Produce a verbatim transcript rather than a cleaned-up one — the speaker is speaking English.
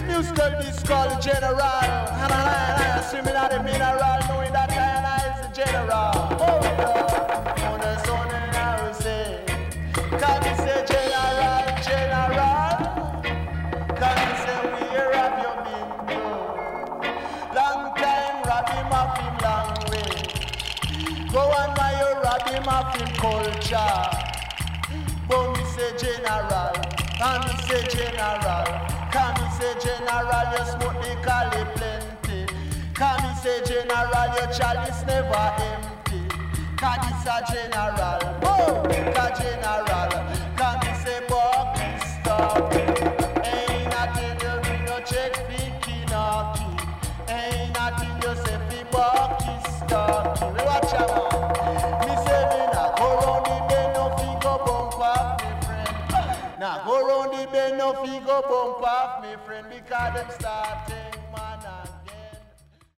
musical disc called General. And I swimming at the mineral, knowing that I is the general. Oh, yeah. On the sun and I will say, can you say General, General? Can you say where have you been, bro? Long time, Robbie Muffin, long way. Go on by your Robbie Muffin culture. But me say General, and me say General. Can me say General, you smoke the cali plenty. Can me say General, your chalice never empty. Can this a General, oh, a General. Can me say Bucky stop. Ain't nothing you do no check Vicky Nocky. Ain't nothing you say fi Bucky stop. Watch out, me say me nah go round the bend no fi go bump off me friend. Nah go round the bend no fi go bump off me friend because them starting man